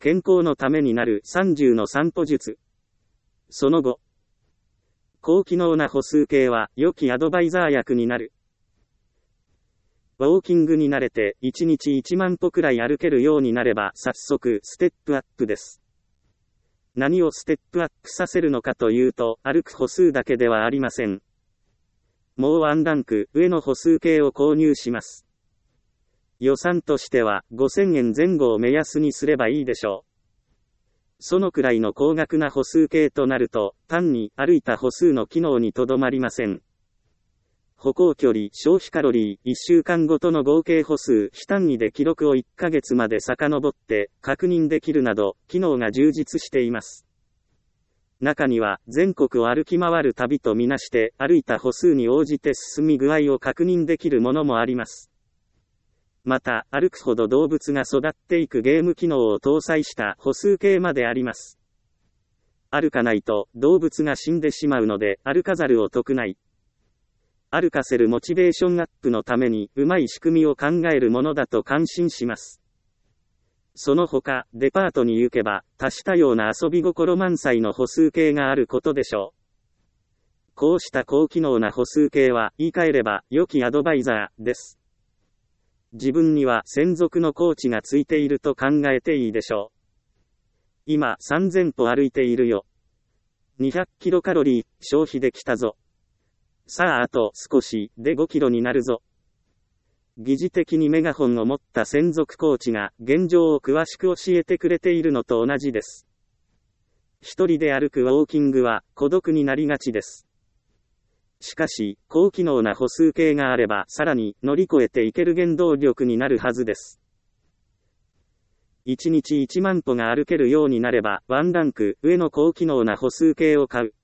健康のためになる30の散歩術。その後、高機能な歩数計は良きアドバイザー役になる。ウォーキングに慣れて1日1万歩くらい歩けるようになれば早速ステップアップです。何をステップアップさせるのかというと、歩く歩数だけではありません。もうワンランク上の歩数計を購入します。予算としては5000円前後を目安にすればいいでしょう。そのくらいの高額な歩数計となると、単に歩いた歩数の機能にとどまりません。歩行距離、消費カロリー、1週間ごとの合計歩数、非単位で記録を1ヶ月まで遡って確認できるなど、機能が充実しています。中には、全国を歩き回る旅とみなして、歩いた歩数に応じて進み具合を確認できるものもあります。また、歩くほど動物が育っていくゲーム機能を搭載した歩数計まであります。歩かないと動物が死んでしまうので、歩かざるを得ない。歩かせるモチベーションアップのために、うまい仕組みを考えるものだと感心します。その他、デパートに行けば、多種多様な遊び心満載の歩数計があることでしょう。こうした高機能な歩数計は、言い換えれば、良きアドバイザーです。自分には専属のコーチがついていると考えていいでしょう。今3000歩歩いているよ。200キロカロリー消費できたぞ。さああと少しで5キロになるぞ。疑似的にメガホンを持った専属コーチが現状を詳しく教えてくれているのと同じです。一人で歩くウォーキングは孤独になりがちです。しかし、高機能な歩数計があればさらに乗り越えていける原動力になるはずです。1日1万歩が歩けるようになればワンランク上の高機能な歩数計を買う。